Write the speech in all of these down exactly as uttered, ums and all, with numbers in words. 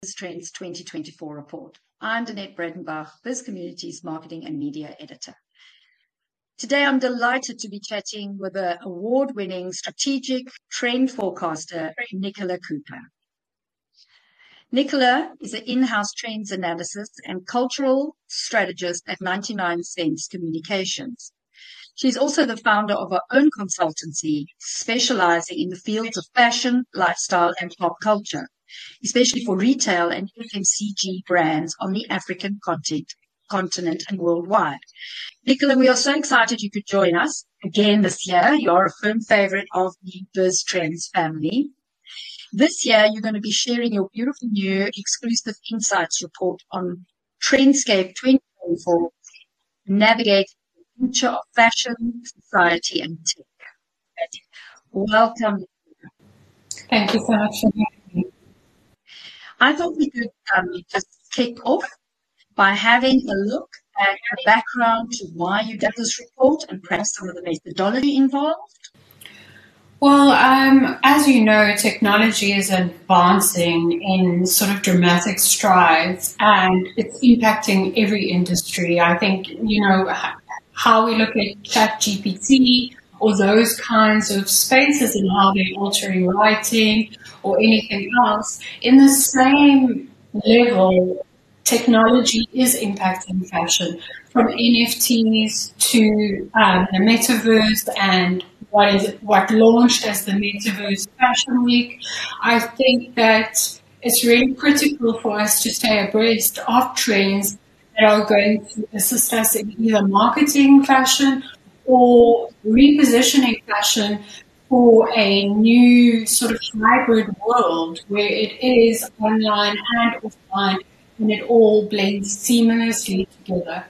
Trends twenty twenty-four report. I'm Danette Bredenbach, Biz Communities Marketing and Media Editor. Today, I'm delighted to be chatting with the award-winning strategic trend forecaster, Nicola Cooper. Nicola is an in-house trends analysis and cultural strategist at ninety-nine cents Communications. She's also the founder of her own consultancy, specializing in the fields of fashion, lifestyle, and pop culture, especially for retail and F M C G brands on the African content, continent and worldwide. Nicola, we are so excited you could join us again this year. You're a firm favorite of the Biz Trends family. This year, you're going to be sharing your beautiful new exclusive insights report on Trendscape twenty twenty-four, Navigate the Future of Fashion, Society and Tech. Welcome. Thank you so much for having me. I thought we could um, just kick off by having a look at the background to why you did this report and perhaps some of the methodology involved. Well, um, as you know, technology is advancing in sort of dramatic strides, and it's impacting every industry. I think, you know, how we look at ChatGPT or those kinds of spaces and how they're altering writing or anything else, in the same level, technology is impacting fashion, from N F Ts to um, the metaverse and what is what launched as the Metaverse Fashion Week. I think that it's really critical for us to stay abreast of trends that are going to assist us in either marketing fashion or repositioning fashion for a new sort of hybrid world where it is online and offline and it all blends seamlessly together.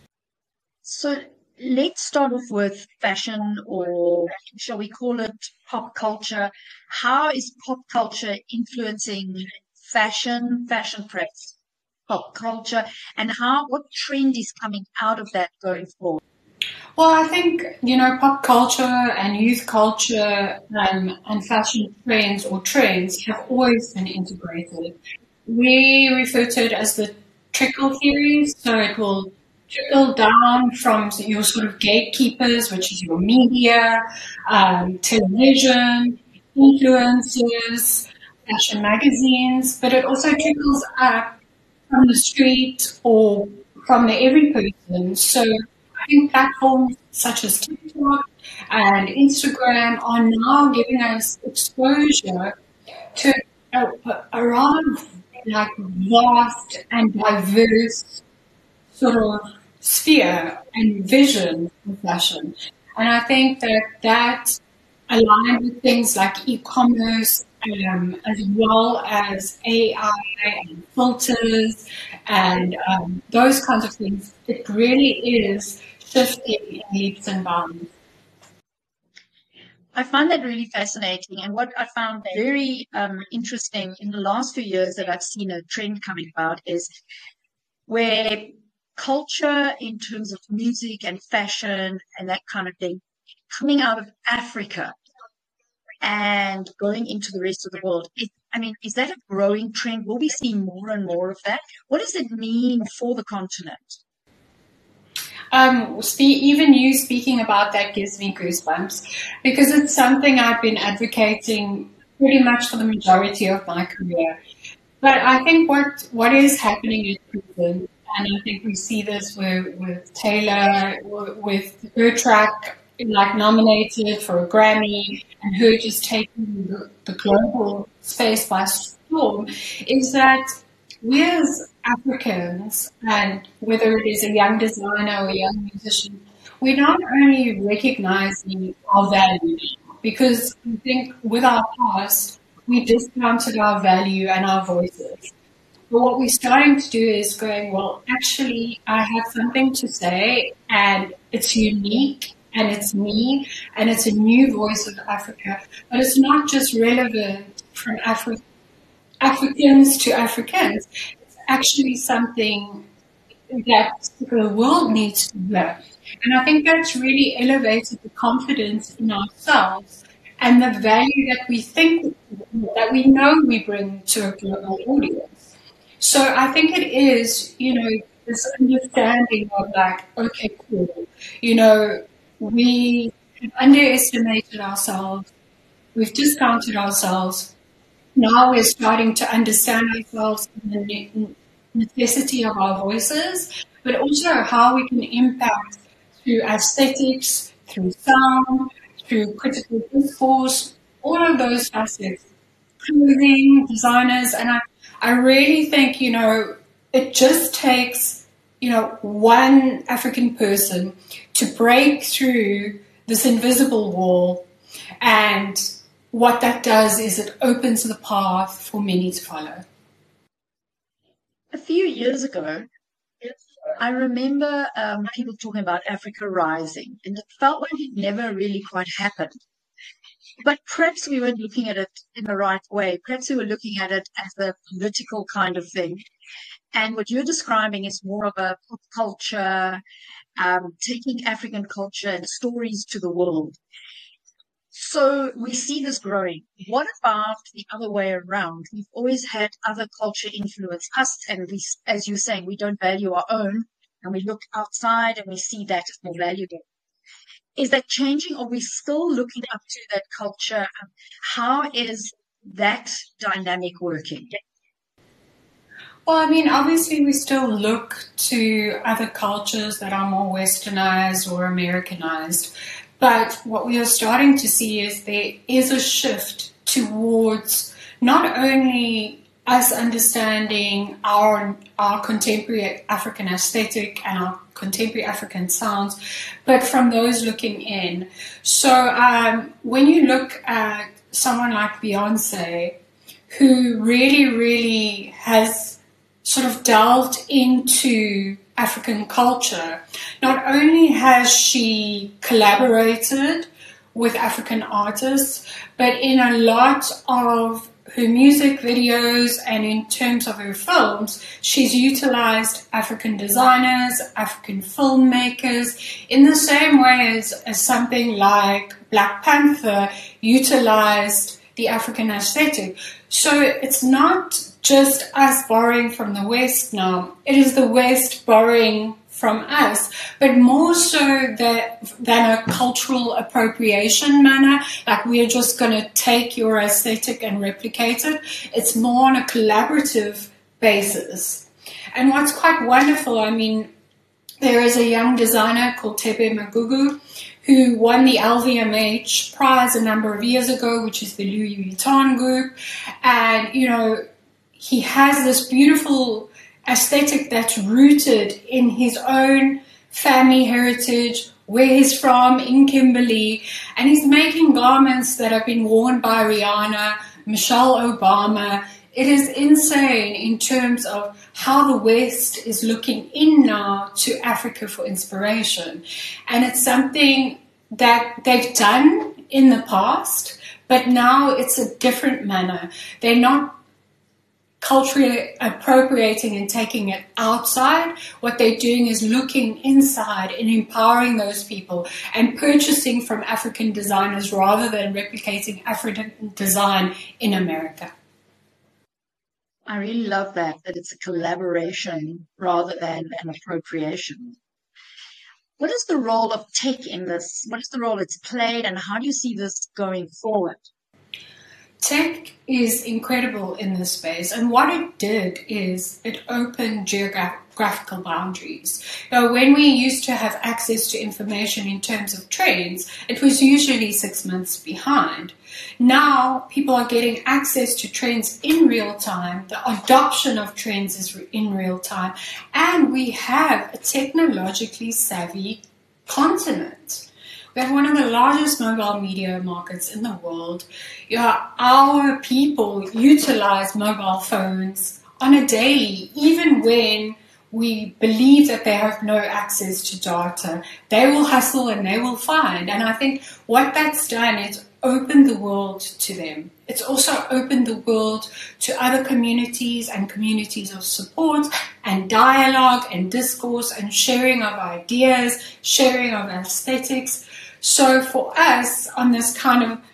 So let's start off with fashion, or shall we call it pop culture. How is pop culture influencing fashion, fashion perhaps pop culture, and how what trend is coming out of that going forward? Well, I think, you know, pop culture and youth culture um, and fashion trends or trends have always been integrated. We refer to it as the trickle theory, so it will trickle down from your sort of gatekeepers, which is your media, um, television, influencers, fashion magazines, but it also trickles up from the street or from the every person. So I think platforms such as TikTok and Instagram are now giving us exposure to a, a, around like vast and diverse sort of sphere and vision of fashion. And I think that that aligned with things like e-commerce um, as well as A I and filters and um, those kinds of things, it really is shifting in leaps and bounds. I find that really fascinating. And what I found very um, interesting in the last few years that I've seen a trend coming about is where culture in terms of music and fashion and that kind of thing coming out of Africa and going into the rest of the world. It, I mean, is that a growing trend? Will we see more and more of that? What does it mean for the continent? Um, even you speaking about that gives me goosebumps because it's something I've been advocating pretty much for the majority of my career. But I think what, what is happening at present, and I think we see this with, with Taylor, with her track like nominated for a Grammy and her just taking the, the global space by storm, is that we as Africans, and whether it is a young designer or a young musician, we're not only recognizing our value, because I think with our past, we discounted our value and our voices. But what we're starting to do is going, well, actually, I have something to say, and it's unique, and it's me, and it's a new voice of Africa. But it's not just relevant from Afri- Africans to Africans. It's actually something that the world needs to hear. And I think that's really elevated the confidence in ourselves and the value that we think, that we know we bring to a global audience. So I think it is, you know, this understanding of like, okay, cool, you know, we have underestimated ourselves, we've discounted ourselves. Now we're starting to understand ourselves and the ne- necessity of our voices, but also how we can impact through aesthetics, through sound, through critical discourse, all of those facets, clothing, designers, and I, I really think, you know, it just takes, you know, one African person to break through this invisible wall, and what that does is it opens the path for many to follow. A few years ago, I remember um, people talking about Africa rising, and it felt like it never really quite happened. But perhaps we weren't looking at it in the right way. Perhaps we were looking at it as a political kind of thing. And what you're describing is more of a pop culture, um, taking African culture and stories to the world. So we see this growing. What about the other way around? We've always had other culture influence us, and we, as you're saying, we don't value our own, and we look outside and we see that as more valuable. Is that changing? Or are we still looking up to that culture? How is that dynamic working? Well, I mean, obviously we still look to other cultures that are more westernized or Americanized. But what we are starting to see is there is a shift towards not only us understanding our our contemporary African aesthetic and our contemporary African sounds, but from those looking in. So um, when you look at someone like Beyonce, who really, really has sort of delved into African culture, not only has she collaborated with African artists, but in a lot of her music videos and in terms of her films, she's utilized African designers, African filmmakers, in the same way as, as something like Black Panther utilized the African aesthetic. So it's not just us borrowing from the West now. It is the West borrowing from us, but more so that, than a cultural appropriation manner, like we're just going to take your aesthetic and replicate it. It's more on a collaborative basis. And what's quite wonderful, I mean, there is a young designer called Tepe Magugu who won the L V M H prize a number of years ago, which is the Louis Vuitton group. And, you know, he has this beautiful aesthetic that's rooted in his own family heritage, where he's from, in Kimberley, and he's making garments that have been worn by Rihanna, Michelle Obama. It is insane in terms of how the West is looking in now to Africa for inspiration. And it's something that they've done in the past, but now it's a different manner. They're not culturally appropriating and taking it outside. What they're doing is looking inside and empowering those people and purchasing from African designers rather than replicating African design in America. I really love that, that it's a collaboration rather than an appropriation. What is the role of tech in this? What is the role it's played, and how do you see this going forward? Tech is incredible in this space, and what it did is it opened geographical boundaries. Now, when we used to have access to information in terms of trends, it was usually six months behind. Now, people are getting access to trends in real time. The adoption of trends is in real time, and we have a technologically savvy continent. We have one of the largest mobile media markets in the world. Yeah, our people utilize mobile phones on a daily, even when we believe that they have no access to data. They will hustle and they will find. And I think what that's done is opened the world to them. It's also opened the world to other communities and communities of support and dialogue and discourse and sharing of ideas, sharing of aesthetics. So for us, on this kind of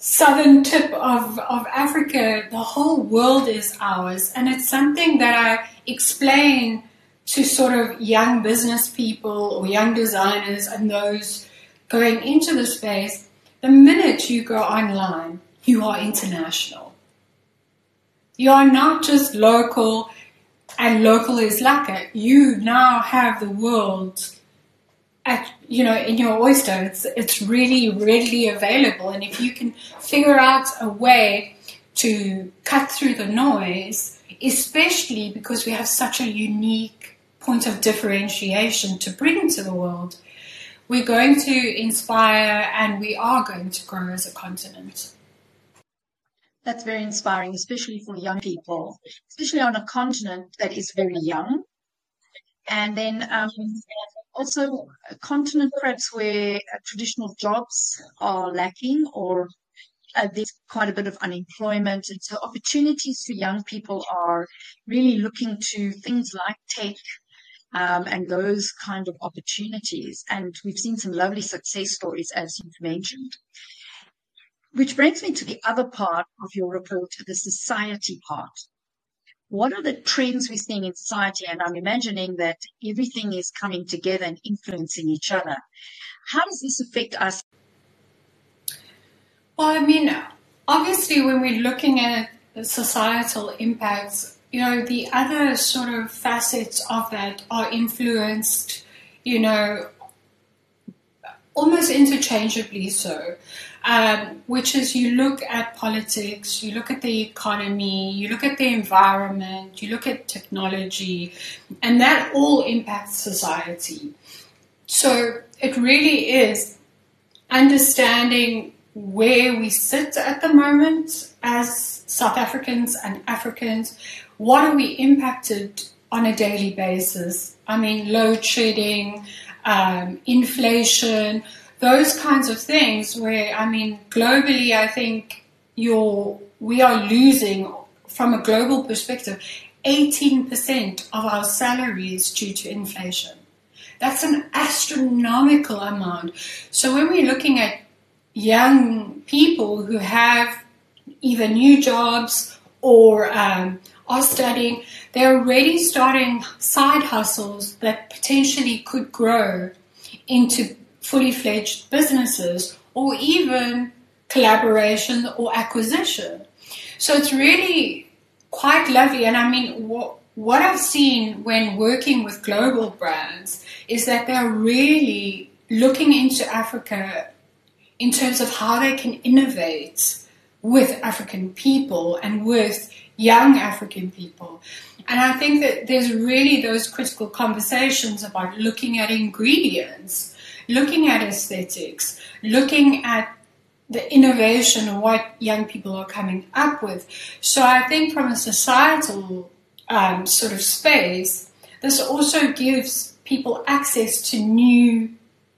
southern tip of, of Africa, the whole world is ours. And it's something that I explain to sort of young business people or young designers and those going into the space. The minute you go online, you are international. You are not just local, and local is lacquer. You now have the world at, you know, in your oyster. It's, it's really readily available. And if you can figure out a way to cut through the noise, especially because we have such a unique point of differentiation to bring to the world, we're going to inspire and we are going to grow as a continent. That's very inspiring, especially for young people, especially on a continent that is very young. And then um, also a continent perhaps where uh, traditional jobs are lacking, or uh, there's quite a bit of unemployment. And so opportunities for young people are really looking to things like tech um, and those kind of opportunities. And we've seen some lovely success stories, as you've mentioned. Which brings me to the other part of your report, the society part. What are the trends we're seeing in society? And I'm imagining that everything is coming together and influencing each other. How does this affect us? Well, I mean, obviously when we're looking at the societal impacts, you know, the other sort of facets of that are influenced, you know, almost interchangeably so. Um, which is you look at politics, you look at the economy, you look at the environment, you look at technology, and that all impacts society. So it really is understanding where we sit at the moment as South Africans and Africans. What are we impacted on a daily basis? I mean, load shedding, um, inflation, those kinds of things where, I mean, globally, I think you're, we are losing, from a global perspective, eighteen percent of our salaries due to inflation. That's an astronomical amount. So when we're looking at young people who have either new jobs or um, are studying, they're already starting side hustles that potentially could grow into fully fledged businesses, or even collaboration or acquisition. So it's really quite lovely. And I mean, what, what I've seen when working with global brands is that they're really looking into Africa in terms of how they can innovate with African people and with young African people. And I think that there's really those critical conversations about looking at ingredients, looking at aesthetics, looking at the innovation of what young people are coming up with. So I think from a societal um, sort of space, this also gives people access to new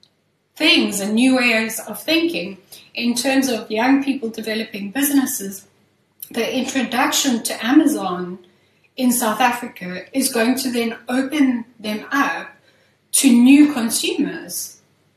things and new ways of thinking. In terms of young people developing businesses, the introduction to Amazon in South Africa is going to then open them up to new consumers.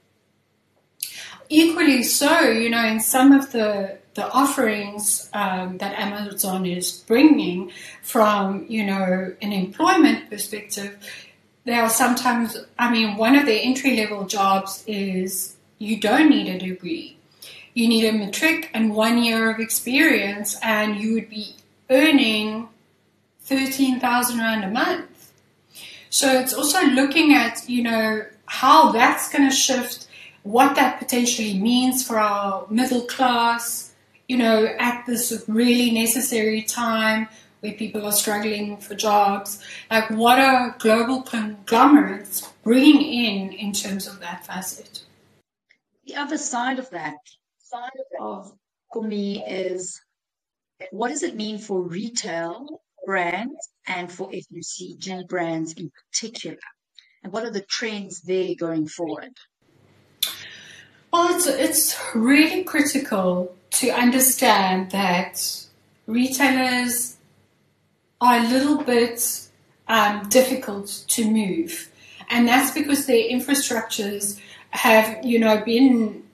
Equally so, you know, in some of the, the offerings um, that Amazon is bringing from, you know, an employment perspective, there are sometimes, I mean, one of their entry-level jobs is you don't need a degree. You need a matric and one year of experience, and you would be earning thirteen thousand rand a month. So it's also looking at, you know, how that's going to shift, what that potentially means for our middle class, you know, at this really necessary time where people are struggling for jobs. Like, what are global conglomerates bringing in in terms of that facet? The other side of that, side of for me, is what does it mean for retail brands and for F M C G brands in particular? And what are the trends there going forward? Well, it's, it's really critical to understand that retailers are a little bit um, difficult to move. And that's because their infrastructures have, you know, been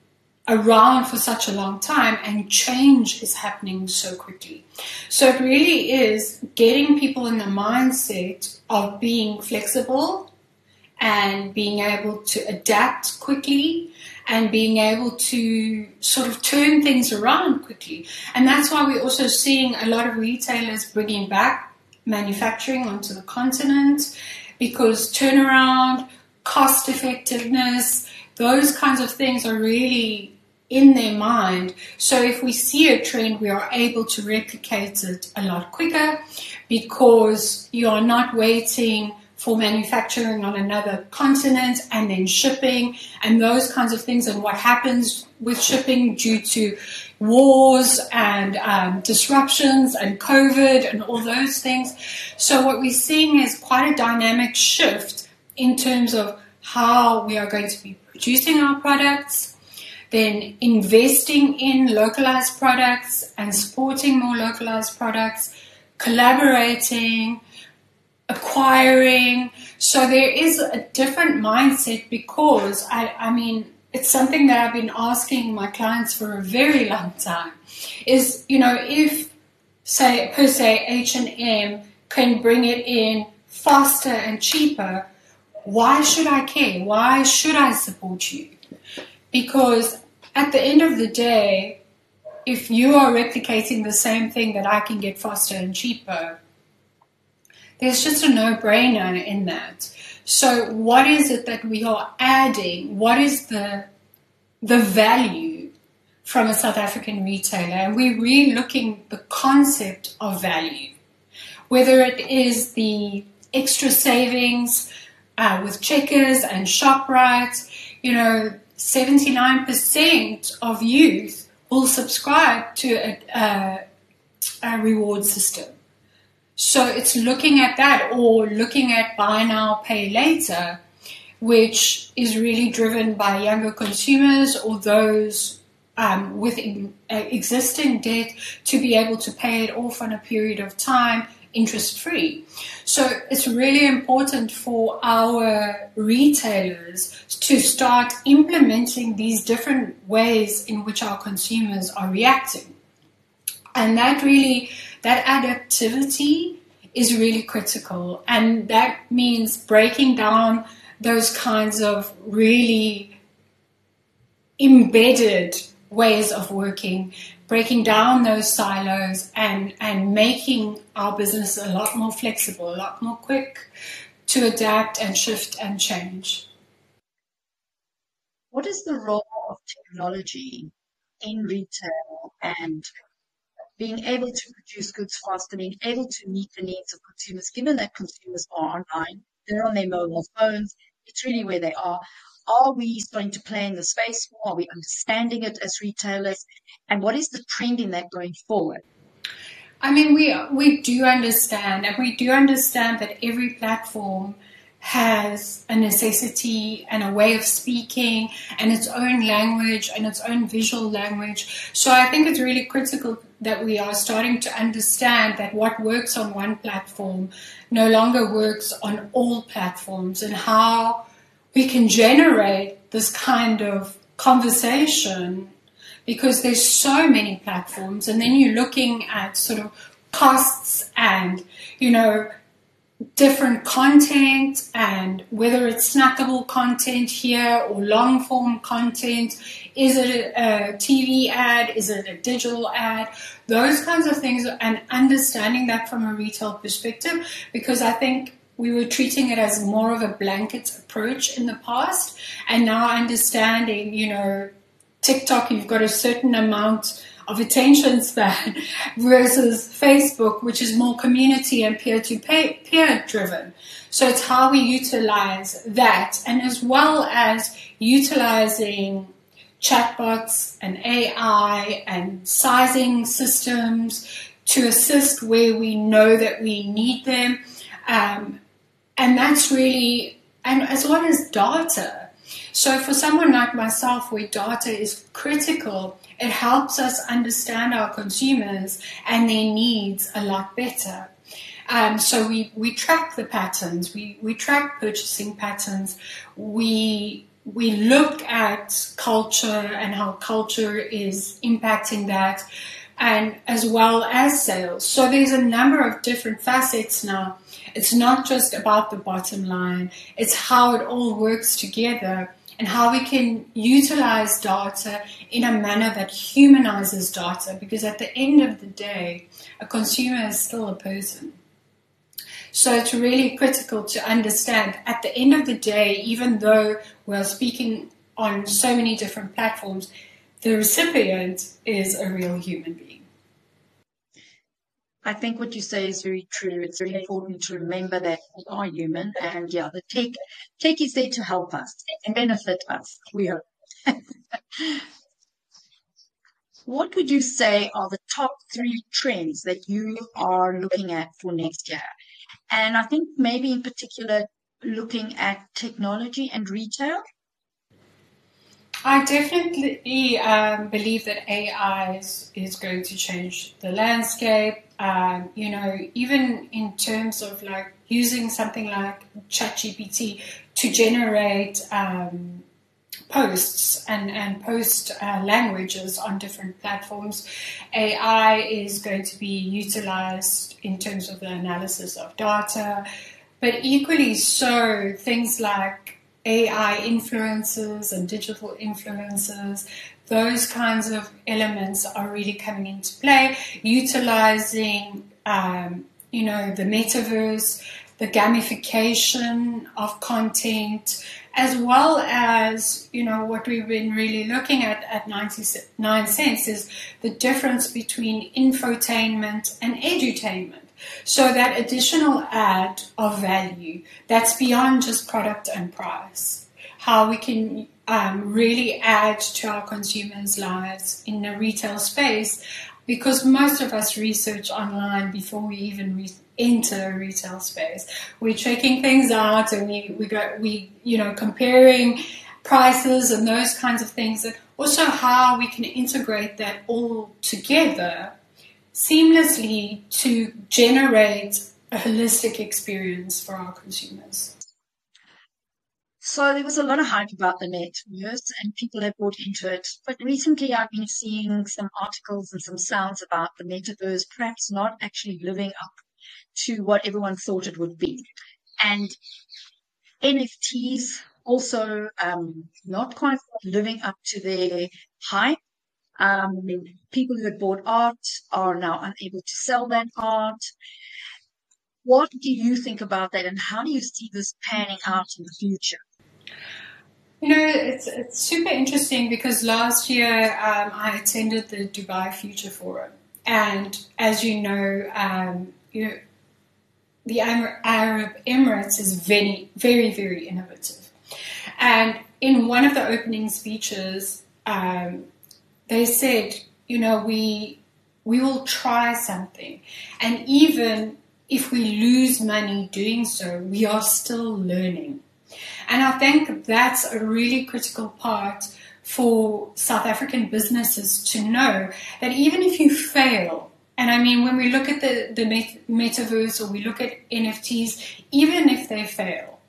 around for such a long time, and change is happening so quickly. So it really is getting people in the mindset of being flexible and being able to adapt quickly and being able to sort of turn things around quickly. And that's why we're also seeing a lot of retailers bringing back manufacturing onto the continent, because turnaround, cost effectiveness, those kinds of things are really in their mind. So if we see a trend, we are able to replicate it a lot quicker, because you are not waiting for manufacturing on another continent and then shipping and those kinds of things, and what happens with shipping due to wars and um, disruptions and COVID and all those things. So what we're seeing is quite a dynamic shift in terms of how we are going to be producing our products, then investing in localized products and supporting more localized products, collaborating, acquiring. So there is a different mindset, because I, I mean, it's something that I've been asking my clients for a very long time is, you know, if say per se H and M can bring it in faster and cheaper, why should I care? Why should I support you? Because at the end of the day, if you are replicating the same thing that I can get faster and cheaper, there's just a no-brainer in that. So what is it that we are adding? What is the the value from a South African retailer? And we're really looking at the concept of value, whether it is the extra savings uh, with Checkers and ShopRite. You know, seventy-nine percent of youth will subscribe to a, a, a reward system. So it's looking at that, or looking at buy now, pay later, which is really driven by younger consumers or those um, with in, uh, existing debt to be able to pay it off on a period of time, interest-free. So it's really important for our retailers to start implementing these different ways in which our consumers are reacting. And that really, that adaptivity is really critical. And that means breaking down those kinds of really embedded ways of working, breaking down those silos and, and making our business a lot more flexible, a lot more quick to adapt and shift and change. What is the role of technology in retail and being able to produce goods faster, being able to meet the needs of consumers, given that consumers are online, they're on their mobile phones, it's really where they are. Are we starting to play in the space more? Are we understanding it as retailers? And what is the trend in that going forward? I mean, we we do understand, and we do understand that every platform has a necessity and a way of speaking and its own language and its own visual language. So I think it's really critical that we are starting to understand that what works on one platform no longer works on all platforms, and how we can generate this kind of conversation, because there's so many platforms, and then you're looking at sort of costs and, you know, different content, and whether it's snackable content here or long form content. Is it a T V ad? Is it a digital ad? Those kinds of things, and understanding that from a retail perspective, because I think we were treating it as more of a blanket approach in the past, and now understanding, you know, TikTok, you've got a certain amount of attention span versus Facebook, which is more community and peer-to-peer driven. So it's how we utilize that, and as well as utilizing chatbots and A I and sizing systems to assist where we know that we need them. Um, and that's really, and as well as data. So for someone like myself, where data is critical, it helps us understand our consumers and their needs a lot better. Um, so we, we track the patterns, we, we track purchasing patterns, we we look at culture and how culture is impacting that, and as well as sales. So there's a number of different facets now. It's not just about the bottom line. It's how it all works together and how we can utilize data in a manner that humanizes data, because at the end of the day, a consumer is still a person. So it's really critical to understand at the end of the day, even though we're speaking on so many different platforms, the recipient is a real human being. I think what you say is very true. It's very important to remember that we are human, and yeah, the tech, tech is there to help us and benefit us, we hope. What would you say are the top three trends that you are looking at for next year? And I think maybe in particular looking at technology and retail. I definitely um, believe that A I is, is going to change the landscape. Um, you know, even in terms of like using something like ChatGPT to generate um, posts and, and post uh, languages on different platforms. A I is going to be utilized in terms of the analysis of data, but equally so, things like A I influencers and digital influencers, those kinds of elements are really coming into play, utilizing, um, you know, the metaverse, the gamification of content, as well as, you know, what we've been really looking at at ninety-nine cents is the difference between infotainment and edutainment. So that additional add of value that's beyond just product and price, how we can um, really add to our consumers' lives in the retail space, because most of us research online before we even re- enter a retail space. We're checking things out, and we we go we you know comparing prices and those kinds of things, and also how we can integrate that all together seamlessly to generate a holistic experience for our consumers. So there was a lot of hype about the metaverse and people have bought into it. But recently I've been seeing some articles and some sounds about the metaverse perhaps not actually living up to what everyone thought it would be. And N F Ts also um, not quite living up to their hype. Um, people who had bought art are now unable to sell that art. What do you think about that, and how do you see this panning out in the future? You know, it's it's super interesting because last year um, I attended the Dubai Future Forum, and as you know, um, you know, the Arab Emirates is very, very, very innovative. And in one of the opening speeches, um, they said, you know, we we will try something, and even if we lose money doing so, we are still learning. And I think that's a really critical part for South African businesses to know that even if you fail, and I mean, when we look at the, the metaverse or we look at N F Ts, even if they fail,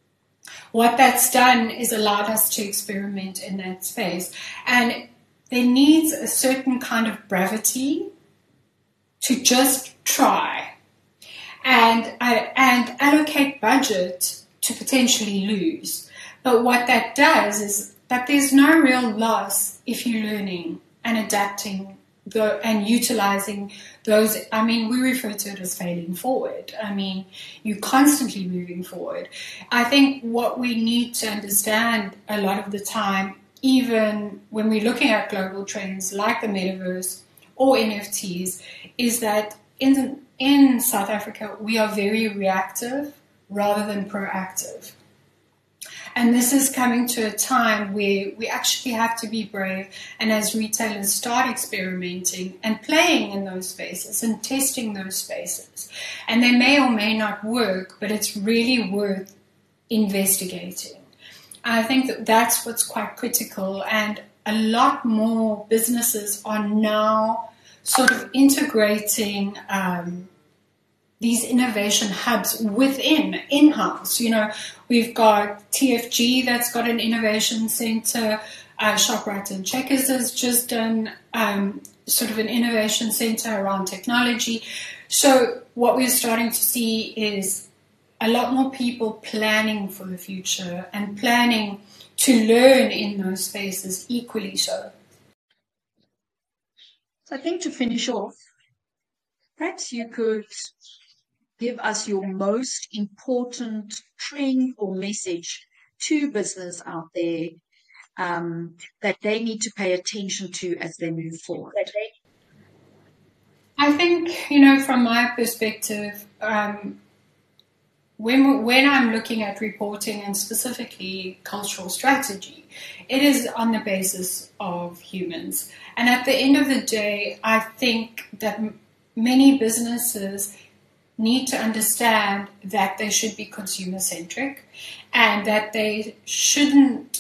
what that's done is allowed us to experiment in that space. And there needs a certain kind of brevity to just try and, uh, and allocate budget to potentially lose. But what that does is that there's no real loss if you're learning and adapting the, and utilizing those. I mean, we refer to it as failing forward. I mean, you're constantly moving forward. I think what we need to understand a lot of the time, even when we're looking at global trends like the metaverse or N F Ts, is that in, in South Africa, we are very reactive rather than proactive. And this is coming to a time where we actually have to be brave, and as retailers start experimenting and playing in those spaces and testing those spaces. And they may or may not work, but it's really worth investigating. I think that that's what's quite critical, and a lot more businesses are now sort of integrating um, these innovation hubs within, in-house. You know, we've got T F G that's got an innovation center. Uh, Shoprite and Checkers has just done um, sort of an innovation center around technology. So what we're starting to see is a lot more people planning for the future and planning to learn in those spaces equally so. So I think to finish off, perhaps you could give us your most important trend or message to business out there um, that they need to pay attention to as they move forward. I think, you know, from my perspective, um, when, when I'm looking at reporting and specifically cultural strategy, it is on the basis of humans. And at the end of the day, I think that m- many businesses need to understand that they should be consumer-centric and that they shouldn't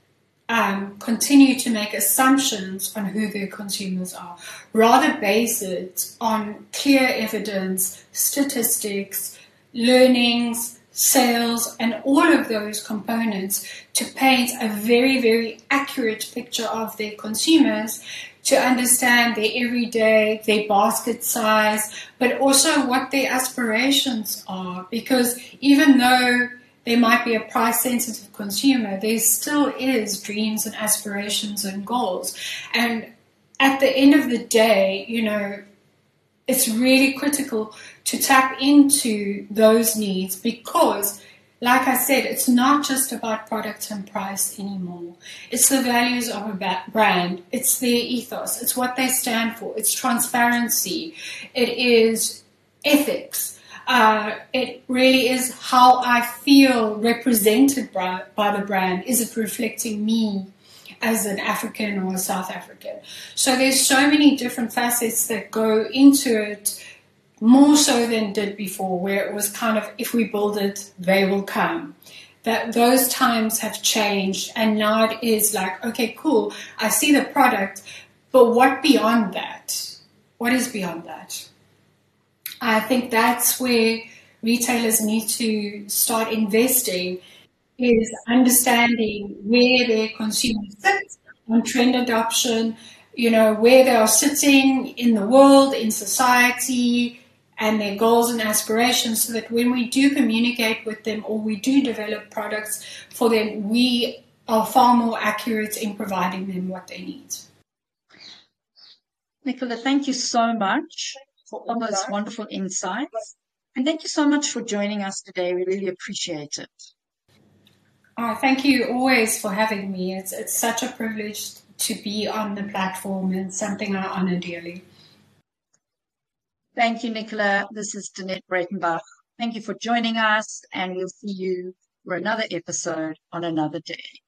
um, continue to make assumptions on who their consumers are. Rather base it on clear evidence, statistics, learnings, sales, and all of those components to paint a very, very accurate picture of their consumers, to understand their everyday, their basket size, but also what their aspirations are. Because even though there might be a price-sensitive consumer, there still is dreams and aspirations and goals. And at the end of the day, you know, it's really critical to tap into those needs because, like I said, it's not just about product and price anymore. It's the values of a brand. It's their ethos. It's what they stand for. It's transparency. It is ethics. Uh, it really is how I feel represented by, by the brand. Is it reflecting me as an African or a South African? So there's so many different facets that go into it, more so than did before, where it was kind of, if we build it, they will come. That those times have changed, and now it is like, okay, cool, I see the product, but what beyond that? What is beyond that? I think that's where retailers need to start investing, is understanding where their consumers sit on trend adoption, you know, where they are sitting in the world, in society, and their goals and aspirations, so that when we do communicate with them or we do develop products for them, we are far more accurate in providing them what they need. Nicola, thank you so much for all those wonderful insights. And thank you so much for joining us today. We really appreciate it. Oh, thank you always for having me. It's, it's such a privilege to be on the platform and something I honor dearly. Thank you, Nicola. This is Danette Breitenbach. Thank you for joining us, and we'll see you for another episode on another day.